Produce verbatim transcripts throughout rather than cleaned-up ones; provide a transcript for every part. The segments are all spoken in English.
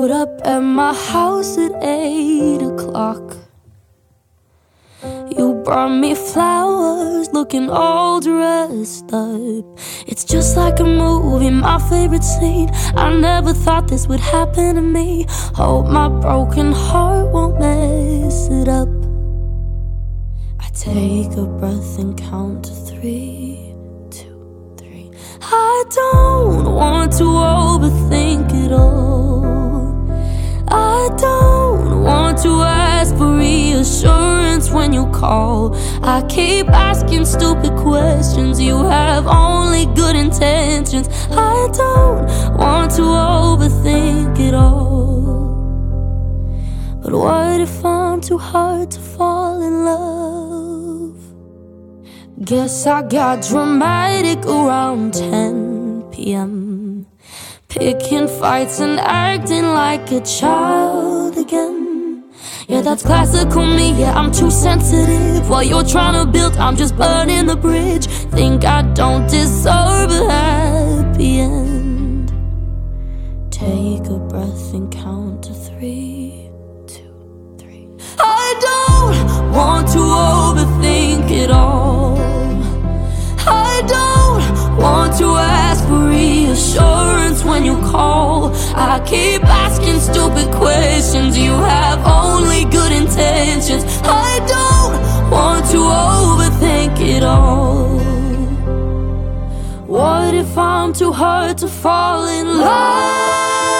showed up at my house at eight o'clock. You brought me flowers, looking all dressed up. It's just like a movie, my favorite scene. I never thought this would happen to me. Hope my broken heart won't mess it up. I take a breath and count to three, two, three. I don't want to overthink it all. I don't want to ask for reassurance when you call. I keep asking stupid questions. You have only good intentions. I don't want to overthink it all. But what if I'm too hard to fall in love? Guess I got dramatic around ten p m Picking fights and acting like a child again. Yeah, that's classical me, yeah, I'm too sensitive. While you're trying to build, I'm just burning the bridge. Think I don't deserve a happy end. Take a breath and count to three, two, three. I don't want to overthink it all. I don't want to ask for reassurance when you call. I keep asking stupid questions. You have only good intentions. I don't want to overthink it all. What if I'm too hard to fall in love?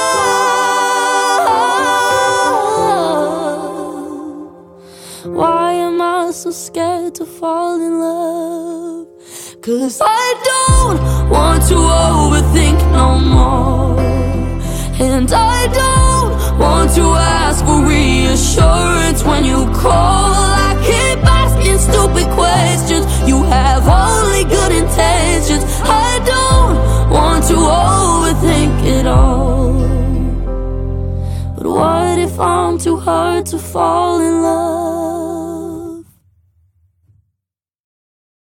Why am I so scared to fall in love? 'Cause I don't want to overthink no more. And I don't want to ask for reassurance when you call. I keep asking stupid questions. You have only good intentions. I don't want to overthink it all. But what if I'm too hard to fall in love?